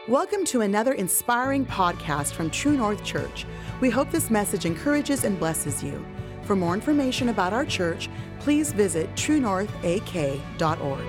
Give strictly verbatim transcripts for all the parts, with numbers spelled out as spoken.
Welcome to another inspiring podcast from True North Church. We hope this message encourages and blesses you. For more information about our church, please visit true north a k dot org.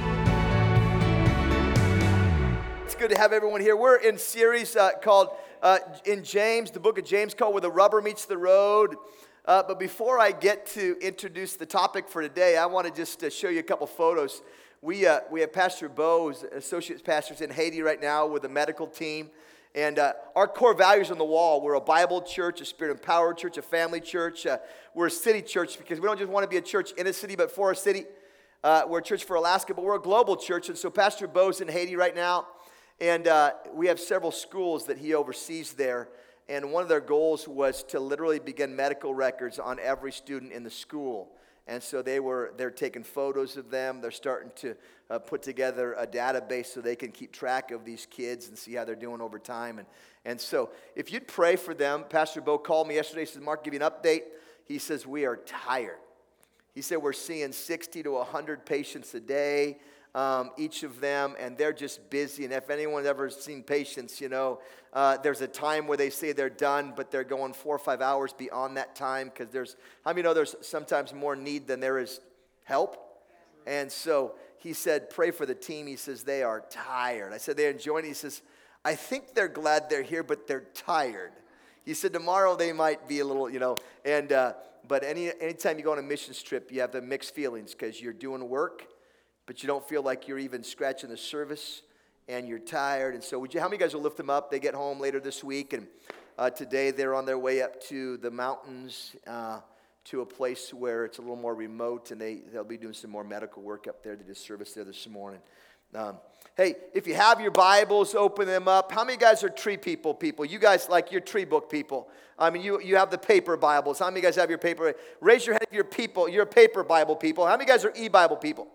It's good to have everyone here. We're in a series uh, called uh, in James, the book of James, called Where the Rubber Meets the Road. Uh, but before I get to introduce the topic for today, I want to just uh, show you a couple photos. We uh, we have Pastor Bo, who's associate pastor's in Haiti right now with a medical team. And uh, our core values on the wall, we're a Bible church, a Spirit-empowered church, a family church. Uh, we're a city church because we don't just want to be a church in a city, but for a city. Uh, we're a church for Alaska, but we're a global church. And so Pastor Bo's in Haiti right now. And uh, we have several schools that he oversees there. And one of their goals was to literally begin medical records on every student in the school. And so they were, they're taking photos of them. They're starting to uh, put together a database so they can keep track of these kids and see how they're doing over time. And, and so if you'd pray for them, Pastor Bo called me yesterday. He said, Mark, give you an update. He says, we are tired. He said, we're seeing sixty to one hundred patients a day, um, each of them, and they're just busy. And if anyone's ever seen patients, you know, uh, there's a time where they say they're done, but they're going four or five hours beyond that time because there's, how many know there's sometimes more need than there is help? And so he said, pray for the team. He says, they are tired. I said, they're enjoying it. He says, I think they're glad they're here, but they're tired. He said, tomorrow they might be a little, you know, and, uh, but any anytime you go on a missions trip, you have the mixed feelings because you're doing work, but you don't feel like you're even scratching the surface, and you're tired. And so would you, how many guys will lift them up? They get home later this week, and uh, today they're on their way up to the mountains, uh, to a place where it's a little more remote, and they, they'll be doing some more medical work up there. They did service there this morning. Um, hey, if you have your Bibles, open them up. How many guys are tree people people? You guys, like, your tree book people. I mean, you, you have the paper Bibles. How many guys have your paper? Raise your hand if you're people. You're paper Bible people. How many guys are e-Bible people?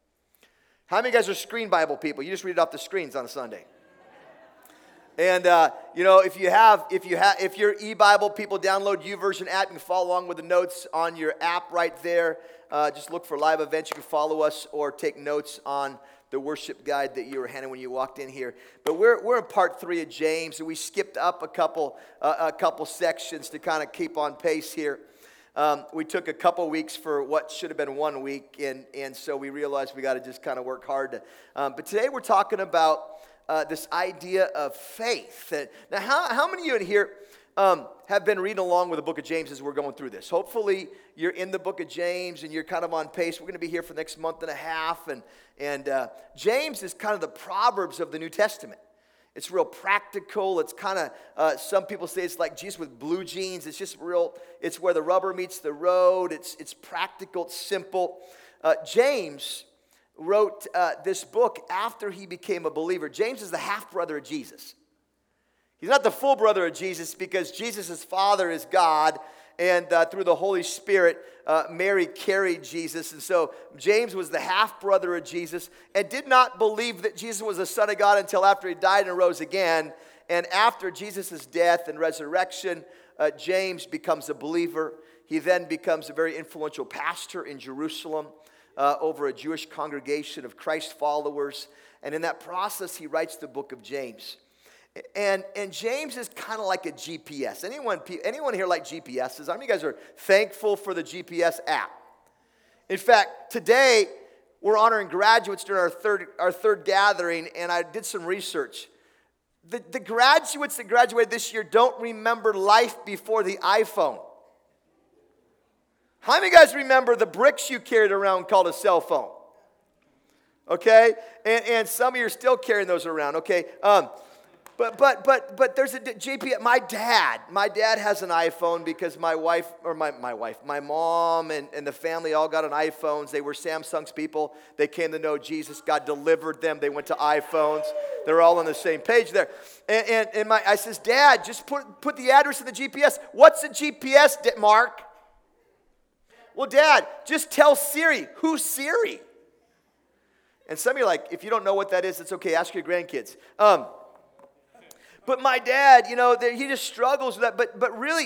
How many guys are screen Bible people? You just read it off the screens on a Sunday. And uh, you know, if you have, if you have, if you're e-Bible people, download YouVersion app. You can follow along with the notes on your app right there. Uh, just look for live events. You can follow us or take notes on the worship guide that you were handed when you walked in here. But we're we're in part three of James, and we skipped up a couple uh, a couple sections to kind of keep on pace here. Um, we took a couple weeks for what should have been one week, and, and so we realized we got to just kind of work hard. To, um, but today we're talking about uh, this idea of faith. And now, how, how many of you in here um, have been reading along with the book of James as we're going through this? Hopefully you're in the book of James and you're kind of on pace. We're going to be here for the next month and a half. And, and uh, James is kind of the Proverbs of the New Testament. It's real practical. It's kind of, uh, some people say it's like Jesus with blue jeans. It's just real, it's where the rubber meets the road. It's it's practical, it's simple. Uh, James wrote uh, this book after he became a believer. James is the half-brother of Jesus. He's not the full brother of Jesus because Jesus' father is God, and uh, through the Holy Spirit, uh, Mary carried Jesus. And so James was the half-brother of Jesus and did not believe that Jesus was the Son of God until after he died and rose again. And after Jesus' death and resurrection, uh, James becomes a believer. He then becomes a very influential pastor in Jerusalem uh, over a Jewish congregation of Christ followers. And in that process, he writes the book of James. And and James is kind of like a G P S. Anyone anyone here like G P Ss? How many of you guys are thankful for the G P S app? In fact, today we're honoring graduates during our third our third gathering, and I did some research. The, the graduates that graduated this year don't remember life before the iPhone. How many of you guys remember the bricks you carried around called a cell phone? Okay? And, and some of you are still carrying those around, okay? Um, But but but but there's a G P S. My dad, my dad has an iPhone because my wife, or my, my wife, my mom and, and the family all got on iPhones. They were Samsung's people. They came to know Jesus. God delivered them. They went to iPhones. They're all on the same page there. And and, and my I says, Dad, just put, put the address in the G P S. What's the G P S, Mark? Well, Dad, just tell Siri. Who's Siri? And some of you are like, if you don't know what that is, it's okay. Ask your grandkids. Um, But my dad, you know, he just struggles with that. But but really,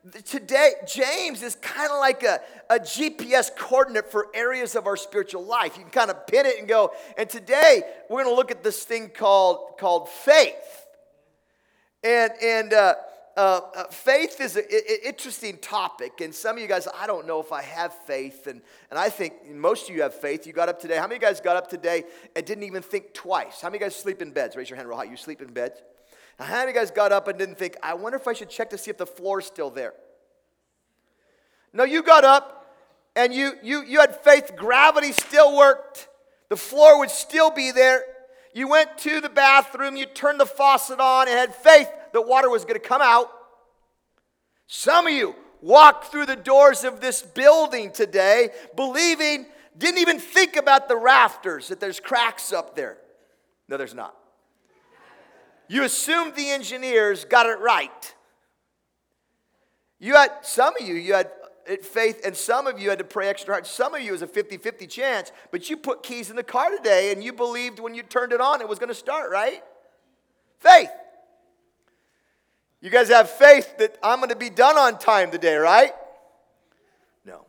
today, James is kind of like a, a G P S coordinate for areas of our spiritual life. You can kind of pin it and go. And today, we're going to look at this thing called, called faith. And, and uh, uh, uh, faith is an interesting topic. And some of you guys, I don't know if I have faith. And, and I think most of you have faith. You got up today. How many of you guys got up today and didn't even think twice? How many of you guys sleep in beds? Raise your hand real high. You sleep in beds? Now, how many of you guys got up and didn't think, I wonder if I should check to see if the floor's still there? No, you got up and you, you, you had faith. Gravity still worked. The floor would still be there. You went to the bathroom. You turned the faucet on and had faith that water was going to come out. Some of you walked through the doors of this building today believing, didn't even think about the rafters, that there's cracks up there. No, there's not. You assumed the engineers got it right. You had, some of you, you had faith, and some of you had to pray extra hard. Some of you, it was a fifty-fifty chance, but you put keys in the car today, and you believed when you turned it on, it was going to start, right? Faith. You guys have faith that I'm going to be done on time today, right? No.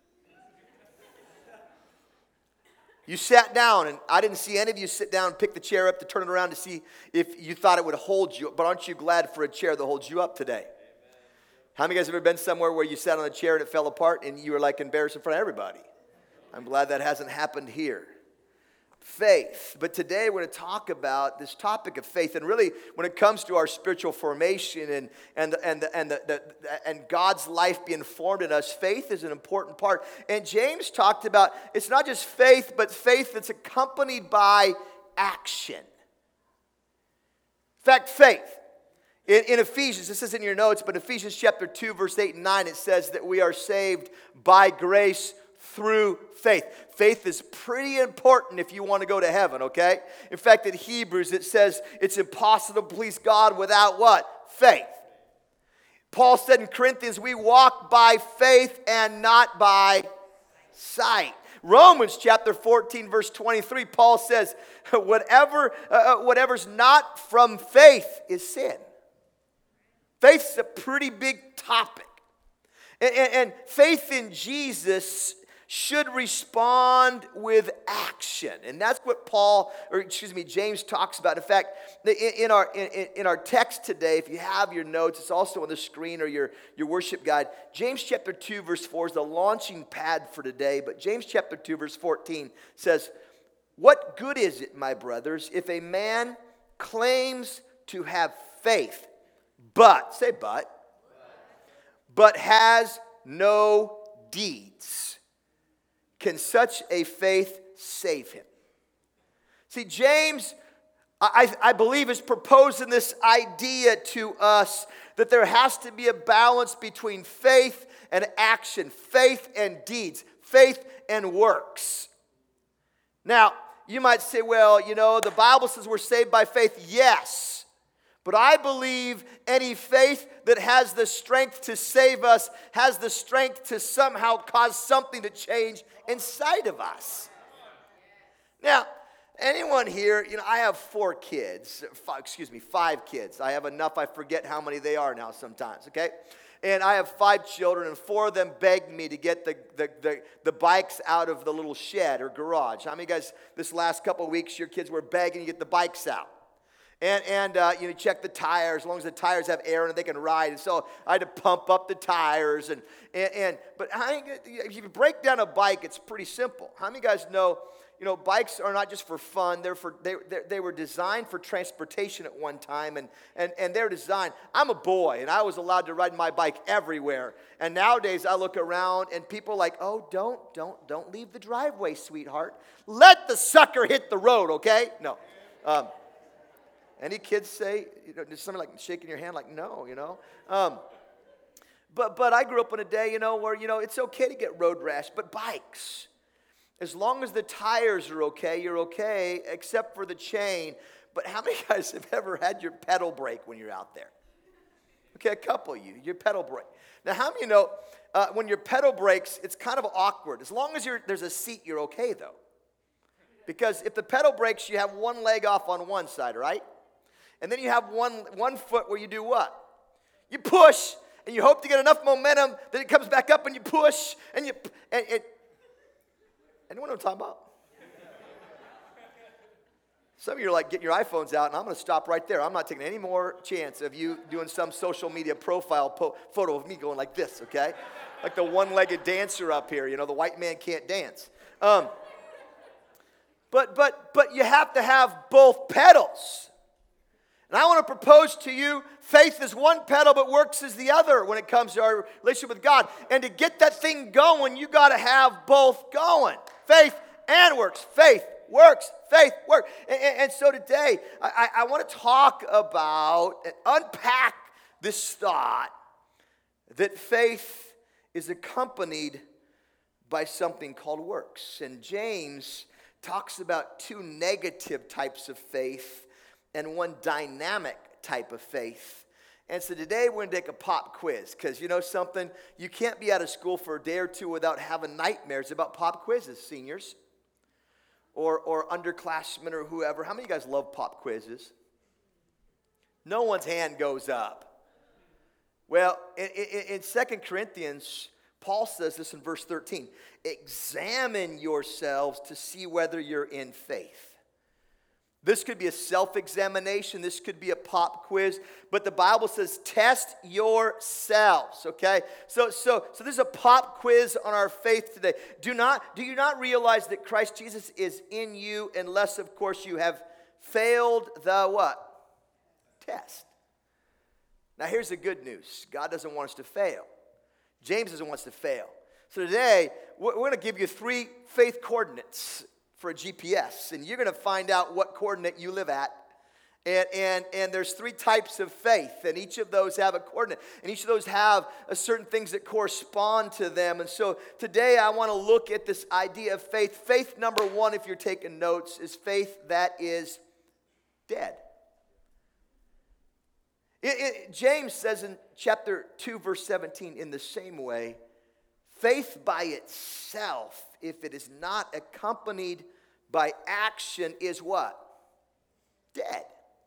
You sat down, and I didn't see any of you sit down and pick the chair up to turn it around to see if you thought it would hold you. But aren't you glad for a chair that holds you up today? Amen. How many of you guys have ever been somewhere where you sat on a chair and it fell apart and you were like embarrassed in front of everybody? I'm glad that hasn't happened here. Faith. But today we're going to talk about this topic of faith. And really, when it comes to our spiritual formation and, and, and, and, the, the, and God's life being formed in us, faith is an important part. And James talked about, it's not just faith, but faith that's accompanied by action. In fact, faith. In, in Ephesians, this is in your notes, but Ephesians chapter two, verse eight and nine, it says that we are saved by grace through faith. Faith is pretty important if you want to go to heaven, okay? In fact, in Hebrews, it says it's impossible to please God without what? Faith. Paul said in Corinthians, we walk by faith and not by sight. Romans chapter fourteen, verse twenty-three, Paul says, whatever, uh, whatever's not from faith is sin. Faith's a pretty big topic. And, and, and faith in Jesus should respond with action. And that's what Paul, or excuse me, James talks about. In fact, in, in, our, in, in our text today, if you have your notes, it's also on the screen or your, your worship guide. James chapter two, verse four is the launching pad for today. But James chapter two, verse fourteen says, what good is it, my brothers, if a man claims to have faith, but, say but, but has no deeds? Can such a faith save him? See, James, I, I believe, is proposing this idea to us that there has to be a balance between faith and action, faith and deeds, faith and works. Now, you might say, well, you know, the Bible says we're saved by faith. Yes. But I believe any faith that has the strength to save us has the strength to somehow cause something to change inside of us. Now, anyone here, you know, I have four kids, five, excuse me, five kids. I have enough, I forget how many they are now sometimes, okay? And I have five children, and four of them begged me to get the, the, the, the bikes out of the little shed or garage. How many guys, this last couple of weeks, your kids were begging to get the bikes out? And, and uh, you know, check the tires, as long as the tires have air in it, they can ride. And so I had to pump up the tires. And, and, and But how, if you break down a bike, it's pretty simple. How many guys know, you know, bikes are not just for fun. They're for, they, they were designed for transportation at one time. And, and, and they're designed. I'm a boy, and I was allowed to ride my bike everywhere. And nowadays, I look around, and people are like, oh, don't, don't, don't leave the driveway, sweetheart. Let the sucker hit the road, okay? No. Um, Any kids say, you know, something like shaking your hand like, no, you know. Um, but but I grew up in a day, you know, where, you know, it's okay to get road rash. But bikes, as long as the tires are okay, you're okay, except for the chain. But how many guys have ever had your pedal break when you're out there? Okay, a couple of you, your pedal break. Now, how many know uh, when your pedal breaks, it's kind of awkward. As long as you're, there's a seat, you're okay, though. Because if the pedal breaks, you have one leg off on one side, right? And then you have one, one foot where you do what? You push, and you hope to get enough momentum that it comes back up and you push and you, and it, anyone know what I'm talking about? Some of you are like getting your iPhones out, and I'm going to stop right there. I'm not taking any more chance of you doing some social media profile po- photo of me going like this, okay? Like the one-legged dancer up here, you know, the white man can't dance. Um, but but but you have to have both pedals. And I want to propose to you, faith is one pedal, but works is the other when it comes to our relationship with God. And to get that thing going, you got to have both going. Faith and works. Faith, works, faith, work. And, and, and so today, I, I want to talk about and unpack this thought that faith is accompanied by something called works. And James talks about two negative types of faith and one dynamic type of faith. And so today we're going to take a pop quiz, because you know something? You can't be out of school for a day or two without having nightmares about pop quizzes, seniors, or, or underclassmen or whoever. How many of you guys love pop quizzes? No one's hand goes up. Well, in, in, in Second Corinthians, Paul says this in verse thirteen. Examine yourselves to see whether you're in faith. This could be a self-examination. This could be a pop quiz. But the Bible says, test yourselves, okay? So, so, so this is a pop quiz on our faith today. Do not, do you not realize that Christ Jesus is in you unless, of course, you have failed the what? Test. Now, here's the good news. God doesn't want us to fail. James doesn't want us to fail. So today, we're going to give you three faith coordinates for a G P S, and you're going to find out what coordinate you live at. And, and, and there's three types of faith, and each of those have a coordinate, and each of those have a certain things that correspond to them. And so today I want to look at this idea of faith. Faith number one, if you're taking notes, is faith that is dead. It, it, James says in chapter two, verse seventeen, in the same way, faith by itself, if it is not accompanied by action, is what? Dead.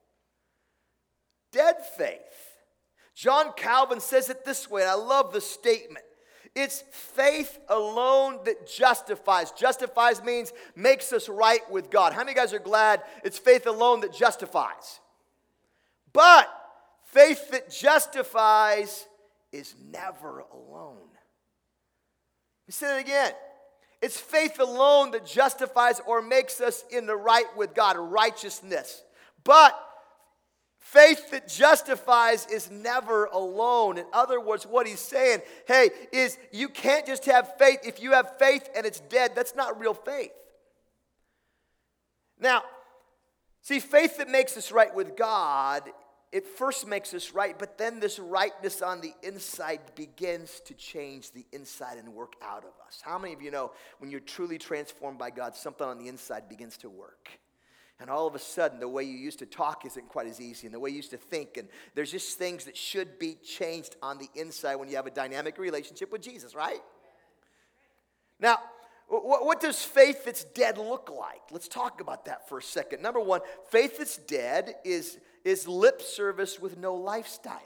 Dead faith. John Calvin says it this way, and I love the statement. It's faith alone that justifies. Justifies means makes us right with God. How many of you guys are glad it's faith alone that justifies? But faith that justifies is never alone. Let me say it again. It's faith alone that justifies or makes us in the right with God, righteousness. But faith that justifies is never alone. In other words, what he's saying, hey, is you can't just have faith. If you have faith and it's dead, that's not real faith. Now, see, faith that makes us right with God, it first makes us right, but then this rightness on the inside begins to change the inside and work out of us. How many of you know when you're truly transformed by God, something on the inside begins to work? And all of a sudden, the way you used to talk isn't quite as easy, and the way you used to think, and there's just things that should be changed on the inside when you have a dynamic relationship with Jesus, right? Now, what does faith that's dead look like? Let's talk about that for a second. Number one, faith that's dead is, is lip service with no lifestyle.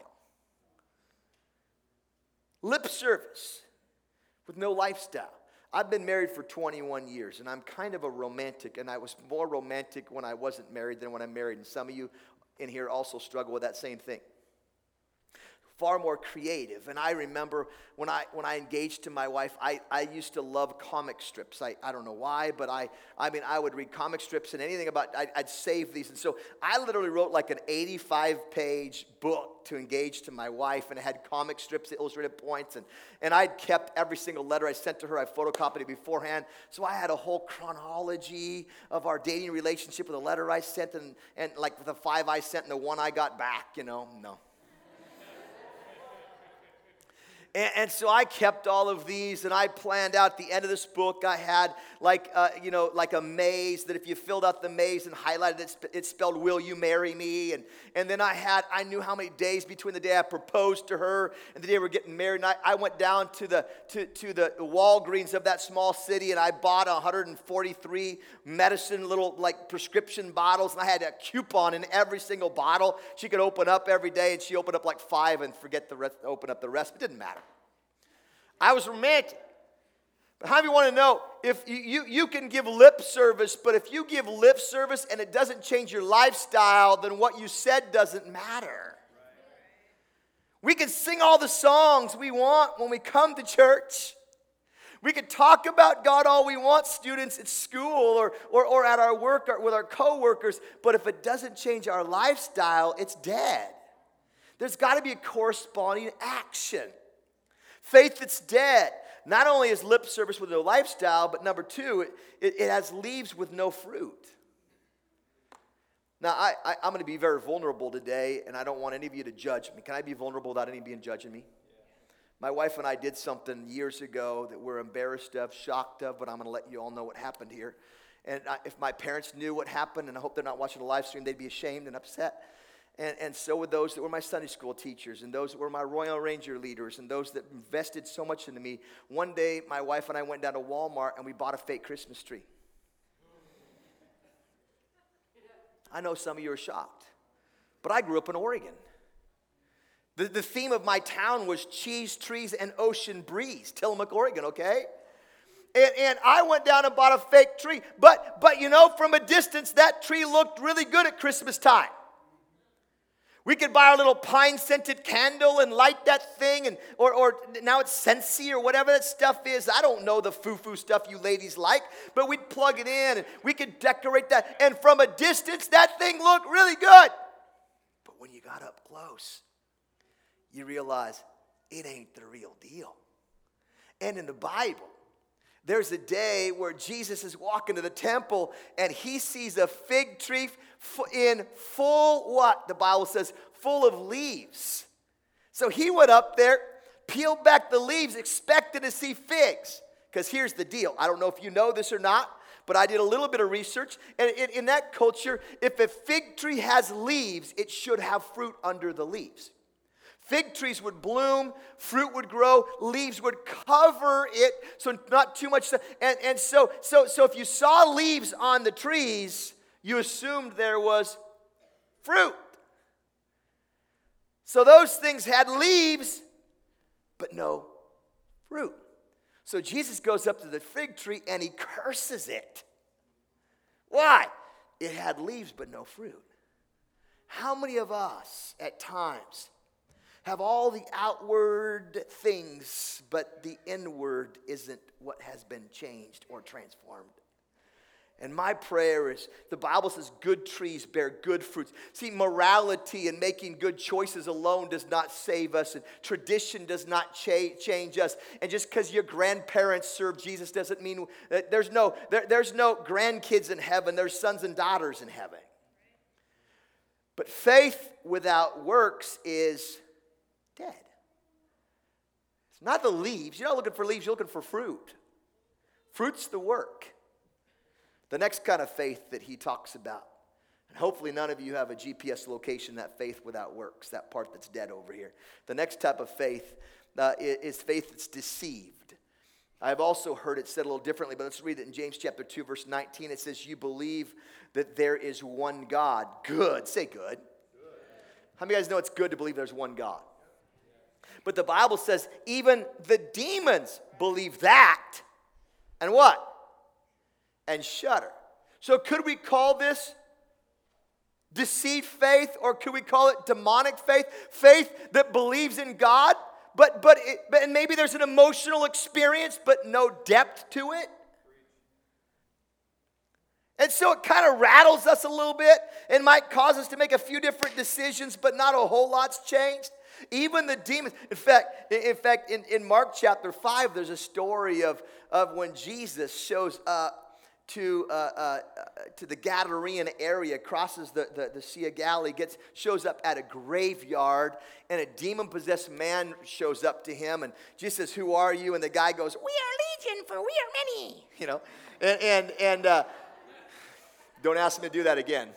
Lip service with no lifestyle. I've been married for twenty-one years, and I'm kind of a romantic, and I was more romantic when I wasn't married than when I'm married. And some of you in here also struggle with that same thing. Far more creative. And I remember when I when I engaged to my wife, I, I used to love comic strips. I, I don't know why, but I I mean I would read comic strips and anything about I'd, I'd save these. And so I literally wrote like an eighty-five page book to engage to my wife, and it had comic strips, illustrated points, and, and I'd kept every single letter I sent to her. I photocopied it beforehand. So I had a whole chronology of our dating relationship with a letter I sent and, and like the five I sent and the one I got back, you know, no. And, and so I kept all of these, and I planned out at the end of this book, I had like, uh, you know, like a maze that if you filled out the maze and highlighted it, it spelled, will you marry me? And, and then I had, I knew how many days between the day I proposed to her and the day we were getting married. And I, I went down to the, to, to the Walgreens of that small city, and I bought one hundred forty-three medicine little like prescription bottles, and I had a coupon in every single bottle. She could open up every day, and she opened up like five and forget the rest, open up the rest. It didn't matter. I was romantic. But how do you want to know? If you, you, you can give lip service, but if you give lip service and it doesn't change your lifestyle, then what you said doesn't matter. We can sing all the songs we want when we come to church. We can talk about God all we want, students at school or, or, or at our work or with our coworkers, but if it doesn't change our lifestyle, it's dead. There's got to be a corresponding action. Faith that's dead. Not only is lip service with no lifestyle, but number two, it, it, it has leaves with no fruit. Now, I, I, I'm going to be very vulnerable today, and I don't want any of you to judge me. Can I be vulnerable without any of you judging me? My wife and I did something years ago that we're embarrassed of, shocked of, but I'm going to let you all know what happened here. And I, if my parents knew what happened, and I hope they're not watching the live stream, they'd be ashamed and upset. And, and so would those that were my Sunday school teachers, and those that were my Royal Ranger leaders, and those that invested so much into me. One day, my wife and I went down to Walmart, and we bought a fake Christmas tree. I know some of you are shocked, but I grew up in Oregon. The, the theme of my town was cheese, trees, and ocean breeze, Tillamook, Oregon, okay? And, and I went down and bought a fake tree, but, but you know, from a distance, that tree looked really good at Christmas time. We could buy our little pine-scented candle and light that thing, and or, or now it's Scentsy or whatever that stuff is. I don't know the foo-foo stuff you ladies like, but we'd plug it in, and we could decorate that. And from a distance, that thing looked really good. But when you got up close, you realize it ain't the real deal. And in the Bible, there's a day where Jesus is walking to the temple, and he sees a fig tree in full what? The Bible says, full of leaves. So he went up there, peeled back the leaves, expecting to see figs. Because here's the deal. I don't know if you know this or not, but I did a little bit of research. And in, in that culture, if a fig tree has leaves, it should have fruit under the leaves. Fig trees would bloom, fruit would grow, leaves would cover it, so not too much. And, and so, so, so if you saw leaves on the trees, you assumed there was fruit. So those things had leaves, but no fruit. So Jesus goes up to the fig tree and he curses it. Why? It had leaves, but no fruit. How many of us at times have all the outward things, but the inward isn't what has been changed or transformed? And my prayer is, the Bible says good trees bear good fruits. See, morality and making good choices alone does not save us, and tradition does not cha- change us. And just because your grandparents served Jesus doesn't mean that there's no, there, there's no grandkids in heaven. There's sons and daughters in heaven. But faith without works is dead. It's not the leaves. You're not looking for leaves, you're looking for fruit. Fruit's the work. The next kind of faith that he talks about, and hopefully none of you have a G P S location, that faith without works, that part that's dead over here. The next type of faith uh, is faith that's deceived. I've also heard it said a little differently, but let's read it in James chapter two, verse nineteen. It says, you believe that there is one God. Good. Say good. Good. How many of you guys know it's good to believe there's one God? But the Bible says even the demons believe that. And what? And shudder. So could we call this deceit faith, or could we call it demonic faith? Faith that believes in God, but but, it, but and maybe there's an emotional experience, but no depth to it. And so it kind of rattles us a little bit and might cause us to make a few different decisions, but not a whole lot's changed. Even the demons. In fact, in fact, in, in Mark chapter five, there's a story of, of when Jesus shows up to uh, uh, to the Gadarean area, crosses the, the, the Sea of Galilee, gets shows up at a graveyard, and a demon-possessed man shows up to him, and Jesus says, "Who are you?" And the guy goes, "We are legion, for we are many." You know, and and, and uh, don't ask me to do that again.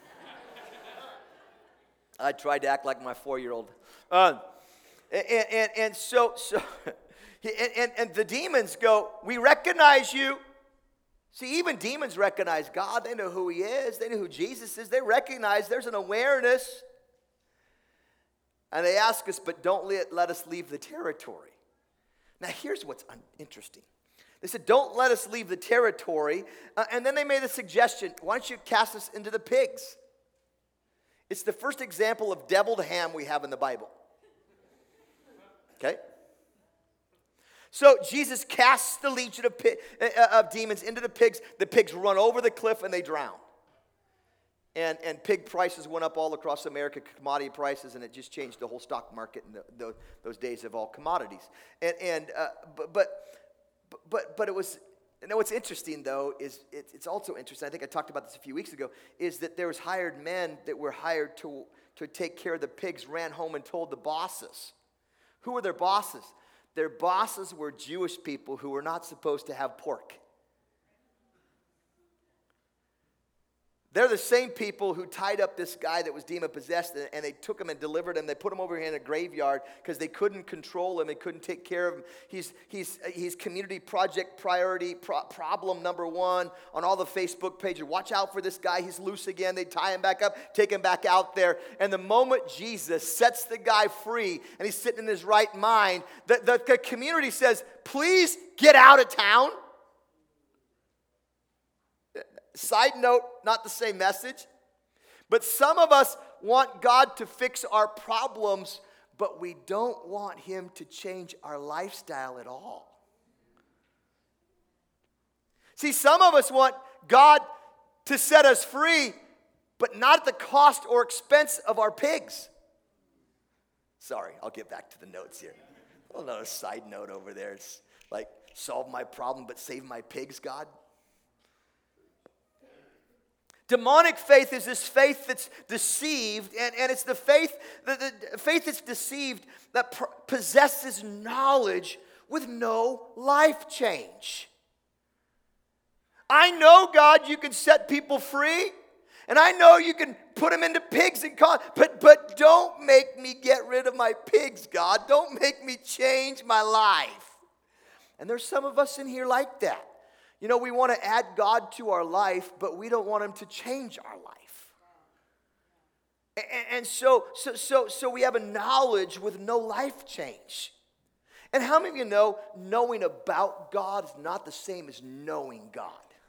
I tried to act like my four-year-old. Uh, and, and, and so, so and, and, and the demons go, "We recognize you." See, even demons recognize God. They know who he is. They know who Jesus is. They recognize there's an awareness. And they ask us, but don't let, let us leave the territory. Now, here's what's un- interesting. They said, don't let us leave the territory. Uh, and then they made a suggestion. Why don't you cast us into the pigs? It's the first example of deviled ham we have in the Bible. Okay? So Jesus casts the legion of, pig, uh, of demons into the pigs. The pigs run over the cliff and they drown. And, and pig prices went up all across America, commodity prices, and it just changed the whole stock market in the, the, those days of all commodities. And, and uh, but, but but but it was. You know what's interesting though is it, it's also interesting. I think I talked about this a few weeks ago. Is that there was hired men that were hired to to take care of the pigs, ran home and told the bosses. Who were their bosses? Their bosses were Jewish people who were not supposed to have pork. They're the same people who tied up this guy that was demon-possessed, and they took him and delivered him. They put him over here in a graveyard because they couldn't control him. They couldn't take care of him. He's, he's, he's community project priority pro- problem number one on all the Facebook pages. Watch out for this guy. He's loose again. They tie him back up, take him back out there. And the moment Jesus sets the guy free and he's sitting in his right mind, the, the, the community says, please get out of town. Side note, not the same message. But some of us want God to fix our problems, but we don't want him to change our lifestyle at all. See, some of us want God to set us free, but not at the cost or expense of our pigs. Sorry, I'll get back to the notes here. A little side note over there. It's like, solve my problem, but save my pigs, God. Demonic faith is this faith that's deceived, and, and it's the faith, the, the faith that's deceived that pr- possesses knowledge with no life change. I know, God, you can set people free, and I know you can put them into pigs and call, but, but don't make me get rid of my pigs, God. Don't make me change my life. And there's some of us in here like that. You know, we want to add God to our life, but we don't want him to change our life. And, and so, so, so, so we have a knowledge with no life change. And how many of you know knowing about God is not the same as knowing God?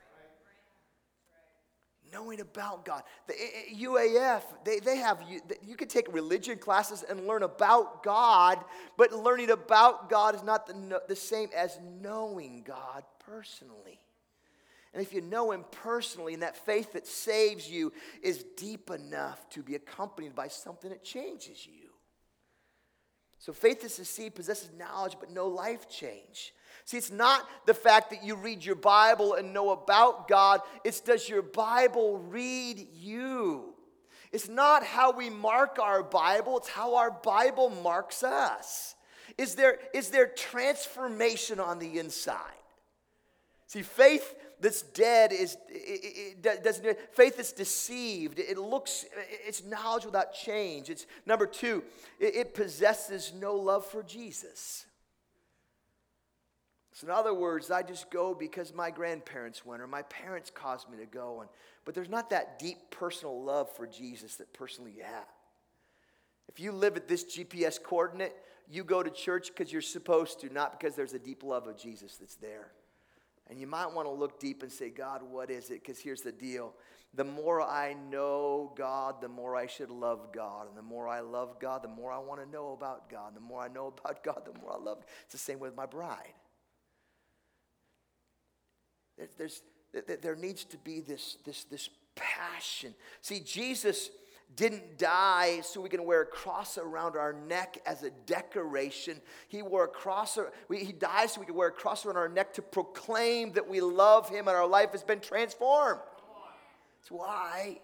Knowing about God. The U A F, they, they have, you, you can take religion classes and learn about God, but learning about God is not the, the same as knowing God personally. And if you know him personally, and that faith that saves you is deep enough to be accompanied by something that changes you. So faith is deceived, possesses knowledge, but no life change. See, it's not the fact that you read your Bible and know about God. It's does your Bible read you? It's not how we mark our Bible. It's how our Bible marks us. Is there, is there transformation on the inside? See, faith that's dead is it, it doesn't. Faith that's deceived. It looks. It's knowledge without change. It's number two. It, it possesses no love for Jesus. So in other words, I just go because my grandparents went or my parents caused me to go, and but there's not that deep personal love for Jesus that personally you have. If you live at this G P S coordinate, you go to church because you're supposed to, not because there's a deep love of Jesus that's there. And you might want to look deep and say, God, what is it? Because here's the deal. The more I know God, the more I should love God. And the more I love God, the more I want to know about God. The more I know about God, the more I love God. It's the same with my bride. There's, there needs to be this, this, this passion. See, Jesus didn't die so we can wear a cross around our neck as a decoration. He wore a cross, he died so we could wear a cross around our neck to proclaim that we love him and our life has been transformed. That's why.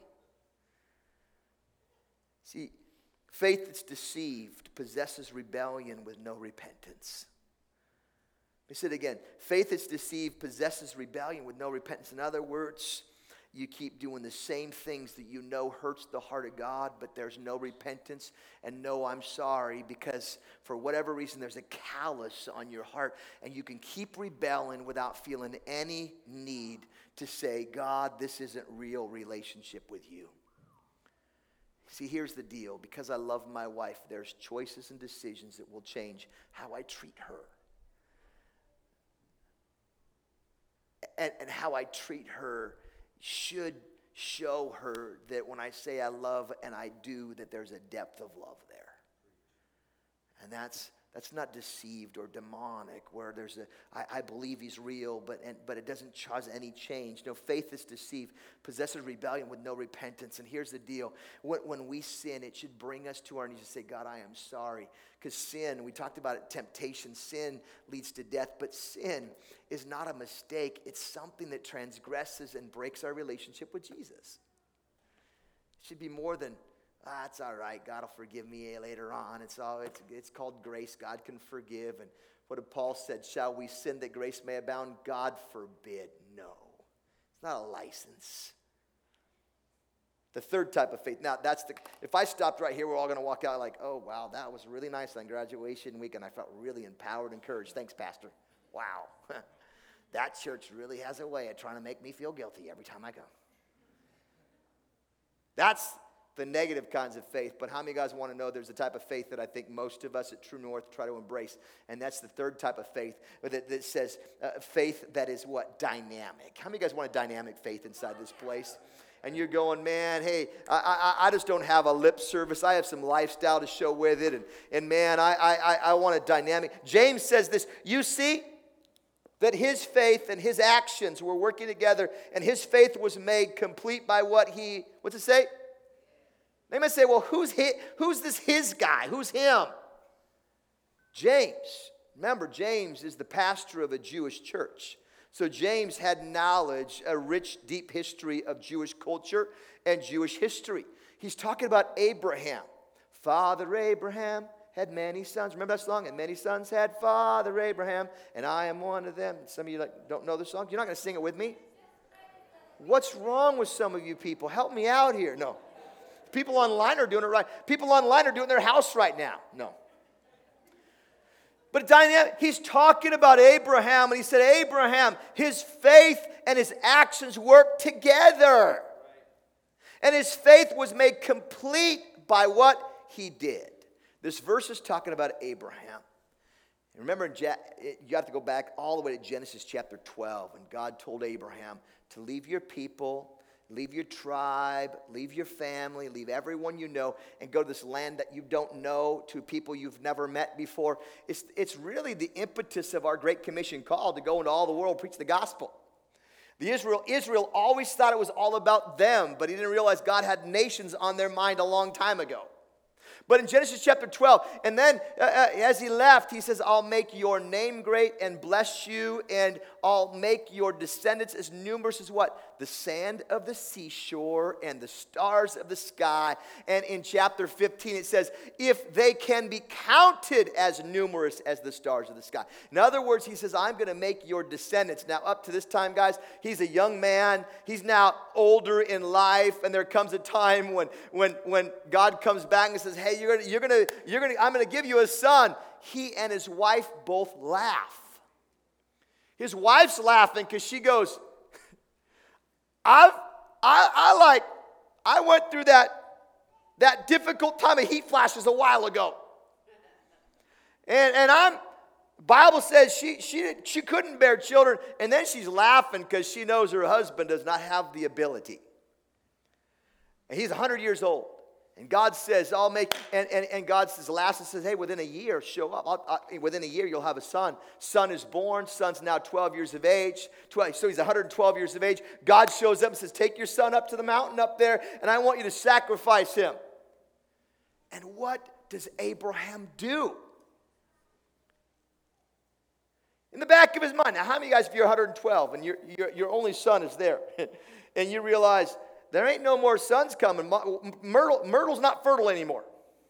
See, faith that's deceived possesses rebellion with no repentance. Let me say it again. Faith that's deceived possesses rebellion with no repentance. In other words, you keep doing the same things that you know hurts the heart of God, but there's no repentance and no I'm sorry, because for whatever reason there's a callous on your heart, and you can keep rebelling without feeling any need to say, God, this isn't real relationship with you. See, here's the deal. Because I love my wife, there's choices and decisions that will change how I treat her. And, and how I treat her should show her that when I say I love and I do, that there's a depth of love there. And that's that's not deceived or demonic, where there's a, I, I believe he's real, but and, but it doesn't cause any change. No, faith is deceived, possesses rebellion with no repentance. And here's the deal. When, when we sin, it should bring us to our knees and say, God, I am sorry. Because sin, we talked about it, temptation, sin leads to death, but sin is not a mistake. It's something that transgresses and breaks our relationship with Jesus. It should be more than, ah, it's all right, God will forgive me later on. It's all it's it's called grace. God can forgive. And what did Paul said? Shall we sin that grace may abound? God forbid. No. It's not a license. The third type of faith. Now, that's the, if I stopped right here, we're all going to walk out like, oh, wow, that was really nice on graduation week, and I felt really empowered and encouraged. Thanks, Pastor. Wow. That church really has a way of trying to make me feel guilty every time I go. That's the negative kinds of faith. But how many of you guys want to know there's a type of faith that I think most of us at True North try to embrace, and that's the third type of faith that, that says uh, faith that is what? Dynamic. How many of you guys want a dynamic faith inside this place? And you're going, man, hey, I, I I just don't have a lip service. I have some lifestyle to show with it. And, and man, I, I, I want a dynamic. James says this, you see that his faith and his actions were working together, and his faith was made complete by what he, what's it say? They might say, well, who's he, who's this his guy? Who's him? James. Remember, James is the pastor of a Jewish church. So James had knowledge, a rich, deep history of Jewish culture and Jewish history. He's talking about Abraham. Father Abraham had many sons. Remember that song? And many sons had Father Abraham, and I am one of them. Some of you like, don't know the song? You're not going to sing it with me? What's wrong with some of you people? Help me out here. No. People online are doing it right. People online are doing their house right now. No. But dynamic, he's talking about Abraham, and he said, Abraham, his faith and his actions worked together. And his faith was made complete by what he did. This verse is talking about Abraham. And remember, you have to go back all the way to Genesis chapter twelve, and God told Abraham to leave your people, leave your tribe, leave your family, leave everyone you know, and go to this land that you don't know, to people you've never met before. It's, it's really the impetus of our Great Commission call to go into all the world, preach the gospel. The Israel, Israel always thought it was all about them, but he didn't realize God had nations on their mind a long time ago. But in Genesis chapter twelve, and then uh, uh, as he left, he says, I'll make your name great and bless you, and I'll make your descendants as numerous as what? The sand of the seashore and the stars of the sky. And in chapter fifteen, it says, if they can be counted as numerous as the stars of the sky. In other words, he says, I'm going to make your descendants. Now, up to this time, guys, he's a young man. He's now older in life, and there comes a time when, when, when God comes back and says, hey, you're gonna, you're gonna, you're gonna, I'm gonna give you a son. He and his wife both laugh. His wife's laughing because she goes, I've, I, I like, I went through that, that difficult time of heat flashes a while ago. And, and I'm, Bible says she, she, she couldn't bear children. And then she's laughing because she knows her husband does not have the ability. And he's one hundred years old. And God says, I'll make, and, and, and God says, last and says, hey, within a year, show up. I'll, I, within a year, you'll have a son. Son is born. Son's now twelve years of age. twelve, so he's one hundred twelve years of age. God shows up and says, take your son up to the mountain up there, and I want you to sacrifice him. And what does Abraham do? In the back of his mind. Now, how many of you guys, if you're one hundred twelve and your, your, your only son is there, and you realize, there ain't no more sons coming. Myrtle, Myrtle's not fertile anymore.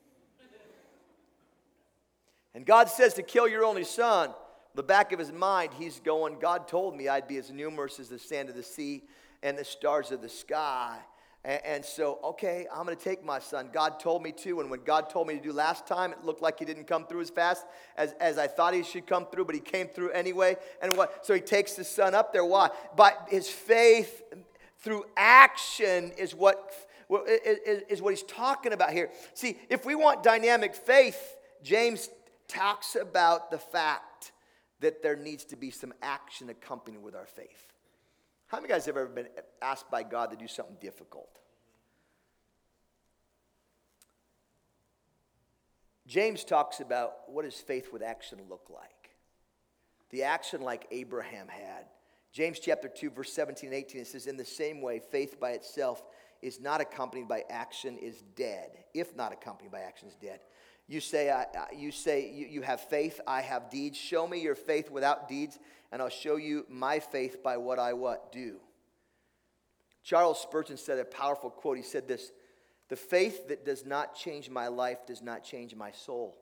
And God says to kill your only son. The back of his mind, he's going, God told me I'd be as numerous as the sand of the sea and the stars of the sky. And, and so, okay, I'm going to take my son. God told me to. And when God told me to do last time, it looked like he didn't come through as fast as, as I thought he should come through. But he came through anyway. And what? So he takes the son up there. Why? By his faith through action is what, is, is what he's talking about here. See, if we want dynamic faith, James talks about the fact that there needs to be some action accompanied with our faith. How many guys have ever been asked by God to do something difficult? James talks about what does faith with action look like. The action like Abraham had. James chapter two, verse seventeen and eighteen, it says, in the same way, faith by itself is not accompanied by action is dead. If not accompanied by action is dead. You say, I, you, say you, you have faith, I have deeds. Show me your faith without deeds, and I'll show you my faith by what I what do. Charles Spurgeon said a powerful quote. He said this, the faith that does not change my life does not change my soul.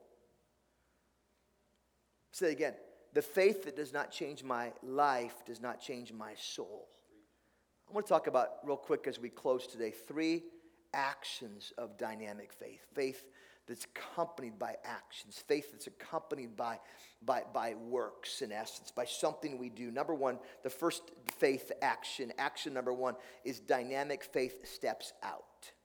Say it again. The faith that does not change my life does not change my soul. I want to talk about, real quick as we close today, three actions of dynamic faith. Faith that's accompanied by actions. Faith that's accompanied by, by, by works, in essence, by something we do. Number one, the first faith action, action number one, is dynamic faith steps out.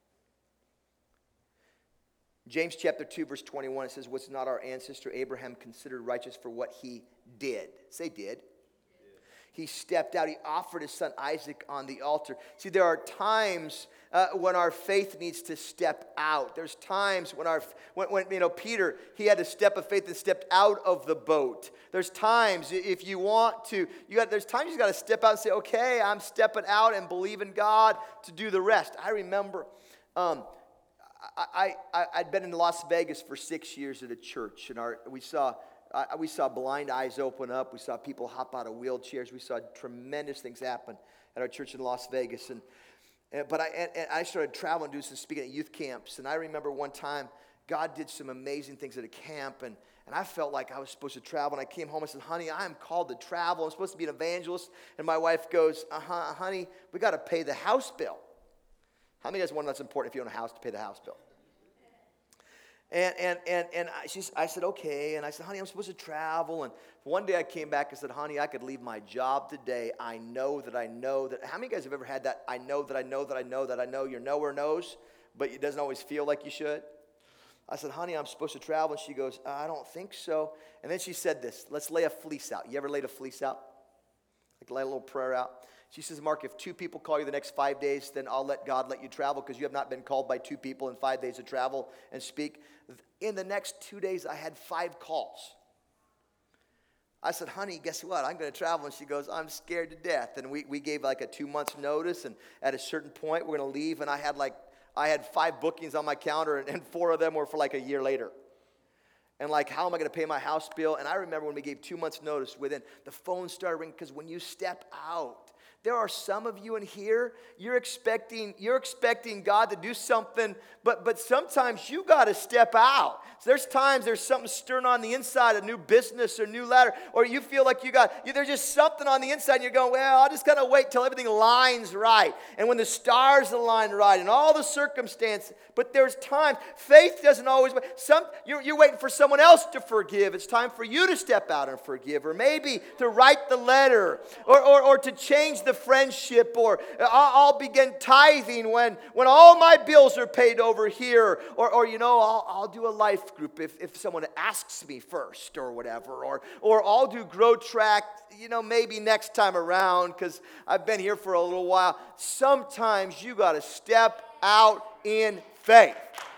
James chapter two, verse twenty-one, it says, was not our ancestor Abraham considered righteous for what he did? Say did. He stepped out. He offered his son Isaac on the altar. See, there are times uh, when our faith needs to step out. There's times when our, when, when you know, Peter, he had a step of faith and stepped out of the boat. There's times if you want to, you got. There's times you got to step out and say, okay, I'm stepping out and believe in God to do the rest. I remember. Um, I, I, I'd been in Las Vegas for six years at a church, and our, we saw I, we saw blind eyes open up. We saw people hop out of wheelchairs. We saw tremendous things happen at our church in Las Vegas. And, and But I, and, and I started traveling, doing some speaking at youth camps. And I remember one time, God did some amazing things at a camp, and, and I felt like I was supposed to travel. And I came home and said, honey, I am called to travel. I'm supposed to be an evangelist. And my wife goes, uh-huh, honey, we got to pay the house bill. How many of you guys want that's important if you own a house to pay the house bill? And and and and I, she's, I said, okay. And I said, honey, I'm supposed to travel. And one day I came back and said, honey, I could leave my job today. I know that I know that. How many of you guys have ever had that? I know that I know that I know that I know your knower knows, but it doesn't always feel like you should. I said, honey, I'm supposed to travel. And she goes, I don't think so. And then she said this, let's lay a fleece out. You ever laid a fleece out? Like lay a little prayer out? She says, Mark, if two people call you the next five days, then I'll let God let you travel because you have not been called by two people in five days to travel and speak. In the next two days, I had five calls. I said, honey, guess what? I'm going to travel. And she goes, I'm scared to death. And we, we gave like a two months notice. And at a certain point, we're going to leave. And I had like, I had five bookings on my calendar, and, and four of them were for like a year later. And like, how am I going to pay my house bill? And I remember when we gave two months notice, within the phone started ringing, because when you step out, there are some of you in here, you're expecting, you're expecting God to do something, but, but sometimes you got to step out. So there's times there's something stirring on the inside, a new business or new ladder, or you feel like you got, there's just something on the inside and you're going, well, I'll just kind of wait till everything lines right. And when the stars align right and all the circumstances, but there's times, faith doesn't always wait. Some, you're, you're waiting for someone else to forgive. It's time for you to step out and forgive, or maybe to write the letter, or, or, or to change the friendship, or I'll begin tithing when, when all my bills are paid over here, or, or you know, I'll, I'll do a life group if, if someone asks me first or whatever, or, or I'll do Grow Track, you know, maybe next time around because I've been here for a little while. Sometimes you got to step out in faith.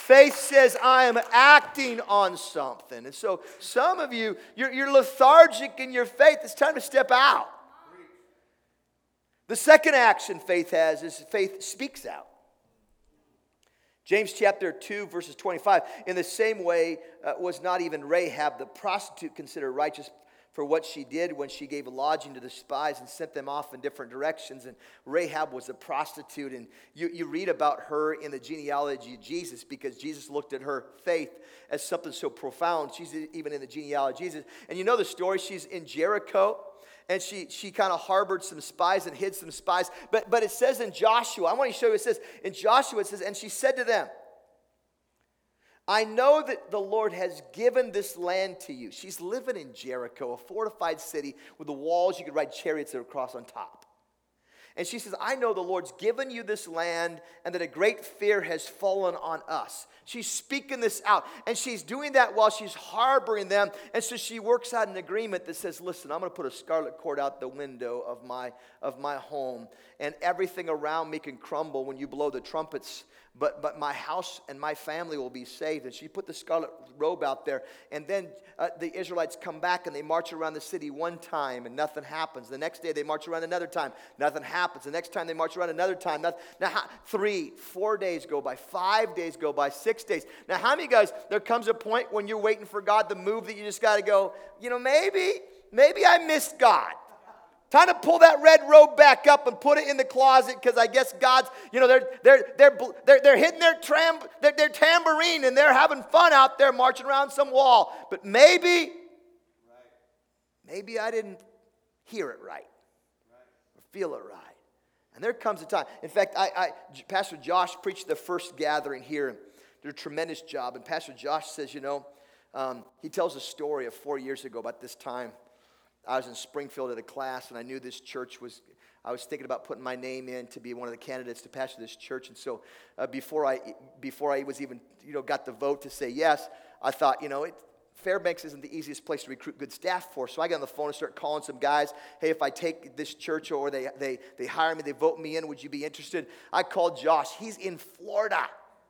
Faith says, I am acting on something. And so some of you, you're, you're lethargic in your faith. It's time to step out. The second action faith has is faith speaks out. James chapter two, verses twenty-five. In the same way, uh, was not even Rahab the prostitute considered righteous for what she did when she gave lodging to the spies and sent them off in different directions. And Rahab was a prostitute. And you, you read about her in the genealogy of Jesus because Jesus looked at her faith as something so profound. She's even in the genealogy of Jesus. And you know the story. She's in Jericho. And she, she kind of harbored some spies and hid some spies. But, but it says in Joshua, I want to show you, it says, in Joshua it says, and she said to them, I know that the Lord has given this land to you. She's living in Jericho, a fortified city with the walls you could ride chariots across on top. And she says, I know the Lord's given you this land and that a great fear has fallen on us. She's speaking this out. And she's doing that while she's harboring them. And so she works out an agreement that says, listen, I'm going to put a scarlet cord out the window of my, of my home. And everything around me can crumble when you blow the trumpets. But, but my house and my family will be saved. And she put the scarlet robe out there. And then uh, the Israelites come back and they march around the city one time and nothing happens. The next day they march around another time. Nothing happens. The next time they march around another time. Nothing, now, how, three, four days go by. Five days go by. Six days. Now, how many guys, there comes a point when you're waiting for God to move that you just got to go, you know, maybe, maybe I missed God. Time to pull that red robe back up and put it in the closet because I guess God's, you know, they're they're they're they're, they're hitting their, tram, their, their tambourine and they're having fun out there marching around some wall. But maybe, maybe I didn't hear it right or feel it right. And there comes a time. In fact, I, I Pastor Josh preached the first gathering here and did a tremendous job. And Pastor Josh says, you know, um, he tells a story of four years ago about this time. I was in Springfield at a class, and I knew this church was, I was thinking about putting my name in to be one of the candidates to pastor this church. And so uh, before I before I was even, you know, got the vote to say yes, I thought, you know, it, Fairbanks isn't the easiest place to recruit good staff for. So I got on the phone and started calling some guys. Hey, if I take this church or they, they, they hire me, they vote me in, would you be interested? I called Josh. He's in Florida.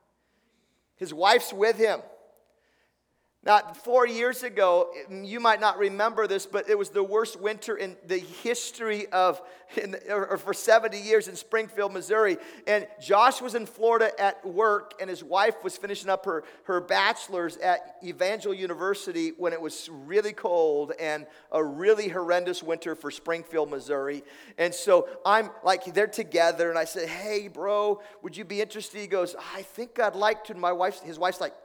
His wife's with him. Now, four years ago, you might not remember this, but it was the worst winter in the history of, in, or for seventy years in Springfield, Missouri. And Josh was in Florida at work, and his wife was finishing up her, her bachelor's at Evangel University when it was really cold and a really horrendous winter for Springfield, Missouri. And so I'm like, they're together, and I said, hey, bro, would you be interested? He goes, I think I'd like to. And my wife's, his wife's like,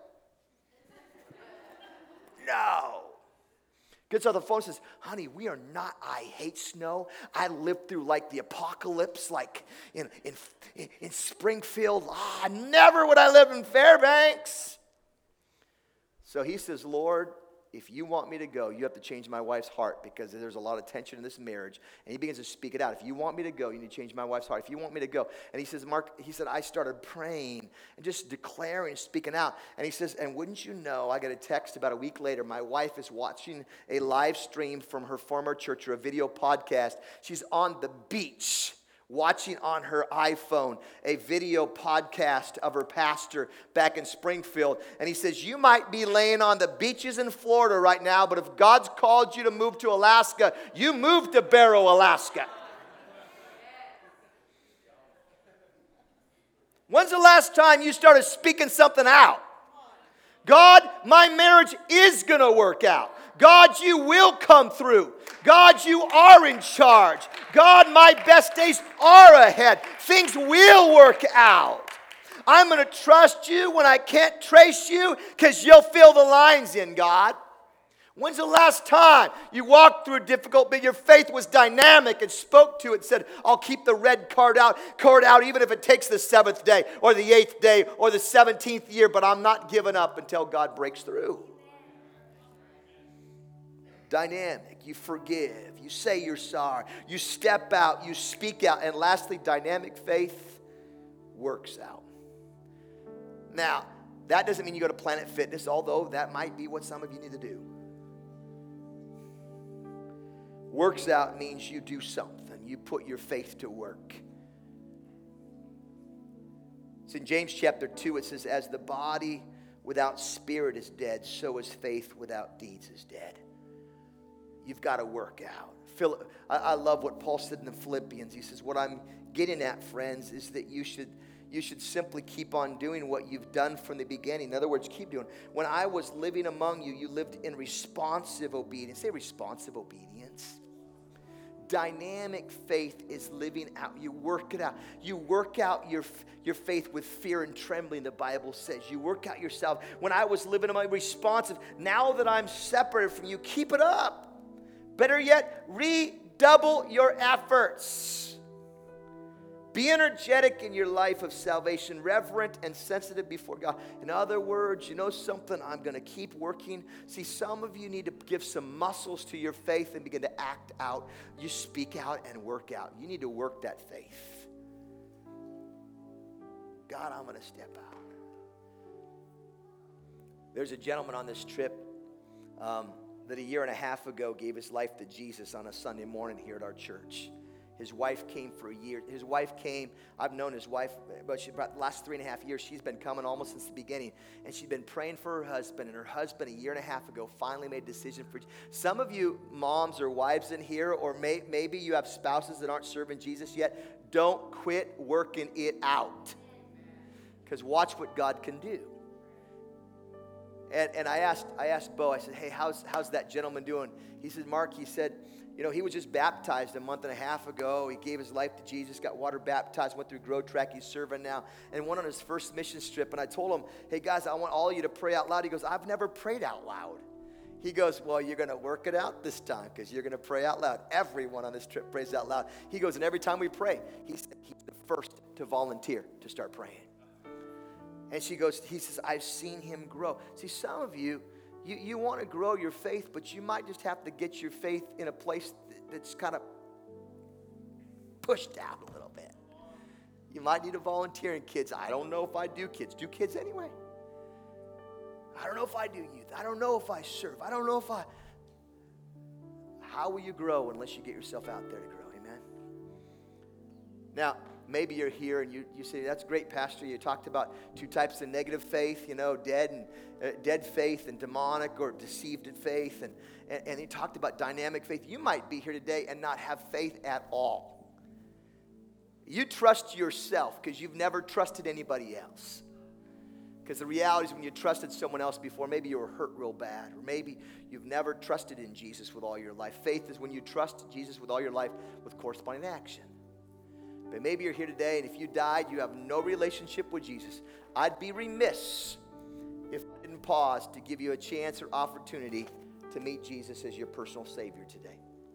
no. Gets on the phone and says, honey, we are not, I hate snow. I lived through like the apocalypse, like in, in, in Springfield. Ah, never would I live in Fairbanks. So he says, Lord, if you want me to go, you have to change my wife's heart because there's a lot of tension in this marriage. And he begins to speak it out. If you want me to go, you need to change my wife's heart. If you want me to go. And he says, Mark, he said, I started praying and just declaring, speaking out. And he says, and wouldn't you know, I got a text about a week later. My wife is watching a live stream from her former church or a video podcast. She's on the beach, watching on her iPhone a video podcast of her pastor back in Springfield. And he says, you might be laying on the beaches in Florida right now, but if God's called you to move to Alaska, you move to Barrow, Alaska. When's the last time you started speaking something out? God, my marriage is going to work out. God, you will come through. God, you are in charge. God, my best days are ahead. Things will work out. I'm going to trust you when I can't trace you because you'll fill the lines in, God. When's the last time you walked through a difficult, but your faith was dynamic and spoke to it and said, I'll keep the red card out, card out even if it takes the seventh day or the eighth day or the seventeenth year, but I'm not giving up until God breaks through. Dynamic, you forgive, you say you're sorry, you step out, you speak out, and lastly, dynamic faith works out. Now, that doesn't mean you go to Planet Fitness, although that might be what some of you need to do. Works out means you do something, you put your faith to work. It's in James chapter two. It says, as the body without spirit is dead, so is faith without deeds is dead. You've got to work out. Phil, I, I love what Paul said in the Philippians. He says, what I'm getting at, friends, is that you should you should simply keep on doing what you've done from the beginning. In other words, keep doing. When I was living among you, you lived in responsive obedience. Say responsive obedience. Dynamic faith is living out. You work it out. You work out your, your faith with fear and trembling, the Bible says. You work out yourself. When I was living among you, responsive, now that I'm separated from you, keep it up. Better yet, redouble your efforts. Be energetic in your life of salvation, reverent and sensitive before God. In other words, you know something? I'm going to keep working. See, some of you need to give some muscles to your faith and begin to act out. You speak out and work out. You need to work that faith. God, I'm going to step out. There's a gentleman on this trip um, that a year and a half ago gave his life to Jesus on a Sunday morning here at our church. His wife came for a year. His wife came, I've known his wife, but she, about the last three and a half years, she's been coming almost since the beginning. And she's been praying for her husband. And her husband, a year and a half ago, finally made a decision for, some of you moms or wives in here, or may, maybe you have spouses that aren't serving Jesus yet, don't quit working it out. Because watch what God can do. And, and I asked I asked Bo, I said, hey, how's, how's that gentleman doing? He said, Mark, he said, you know, he was just baptized a month and a half ago. He gave his life to Jesus, got water baptized, went through Grow Track. He's serving now, and went on his first mission trip. And I told him, hey, guys, I want all of you to pray out loud. He goes, I've never prayed out loud. He goes, well, you're going to work it out this time because you're going to pray out loud. Everyone on this trip prays out loud. He goes, and every time we pray, he said he's the first to volunteer to start praying. And she goes, he says, I've seen him grow. See, some of you, You, you want to grow your faith, but you might just have to get your faith in a place that's kind of pushed down a little bit. You might need a volunteer in kids. I don't know if I do kids. Do kids anyway? I don't know if I do youth. I don't know if I serve. I don't know if I... How will you grow unless you get yourself out there to grow? Amen? Now, maybe you're here and you, you say, that's great, Pastor. You talked about two types of negative faith, you know, dead and uh, dead faith and demonic or deceived faith. And, and, and he talked about dynamic faith. You might be here today and not have faith at all. You trust yourself because you've never trusted anybody else. Because the reality is when you trusted someone else before, maybe you were hurt real bad. Or maybe you've never trusted in Jesus with all your life. Faith is when you trust Jesus with all your life with corresponding action. But maybe you're here today, and if you died, you have no relationship with Jesus. I'd be remiss if I didn't pause to give you a chance or opportunity to meet Jesus as your personal Savior today.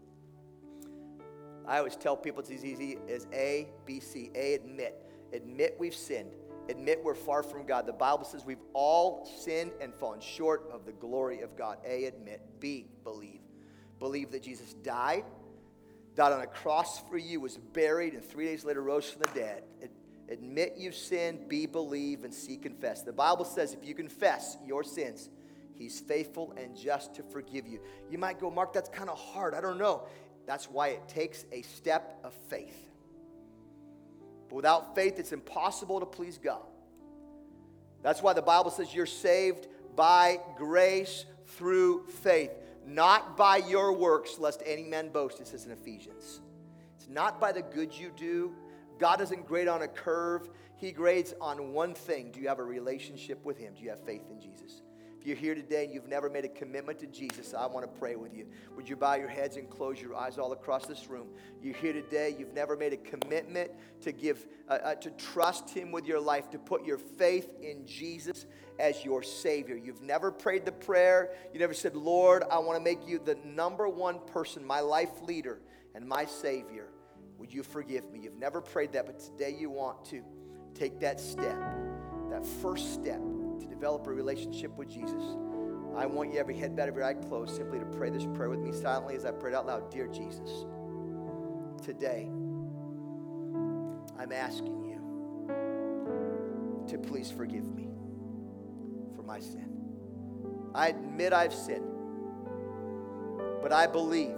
I always tell people it's as easy as A, B, C. A, admit. Admit we've sinned. Admit we're far from God. The Bible says we've all sinned and fallen short of the glory of God. A, admit. B, believe. Believe that Jesus died, died on a cross for you, was buried, and three days later rose from the dead. Admit you've sinned, be, believe, and see, confess. The Bible says if you confess your sins, he's faithful and just to forgive you. You might go, Mark, that's kind of hard. I don't know. That's why it takes a step of faith. But without faith, it's impossible to please God. That's why the Bible says you're saved by grace through faith. Not by your works, lest any man boast, it says in Ephesians. It's not by the good you do. God doesn't grade on a curve. He grades on one thing. Do you have a relationship with him? Do you have faith in Jesus? If you're here today and you've never made a commitment to Jesus, I want to pray with you. Would you bow your heads and close your eyes all across this room? You're here today, you've never made a commitment to give, uh, uh, to trust him with your life, to put your faith in Jesus as your Savior. You've never prayed the prayer. You never said, Lord, I want to make you the number one person, my life leader and my Savior. Would you forgive me? You've never prayed that, but today you want to take that step, that first step to develop a relationship with Jesus. I want you, every head bowed, every eye closed, simply to pray this prayer with me silently as I pray it out loud. Dear Jesus, today I'm asking you to please forgive me for my sin. I admit I've sinned, but I believe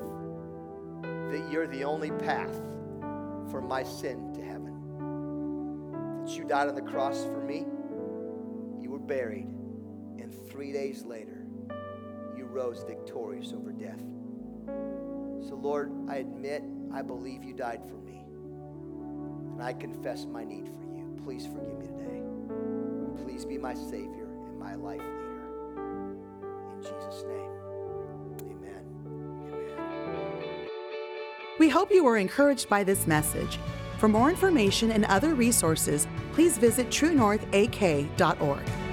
that you're the only path for my sin to heaven. That that you died on the cross for me, you were buried, and three days later, you rose victorious over death. So Lord, I admit, I believe you died for me, and I confess my need for you. Please forgive me today. Please be my Savior and my life leader. In Jesus' name, amen. Amen. We hope you were encouraged by this message. For more information and other resources, please visit true north a k dot org.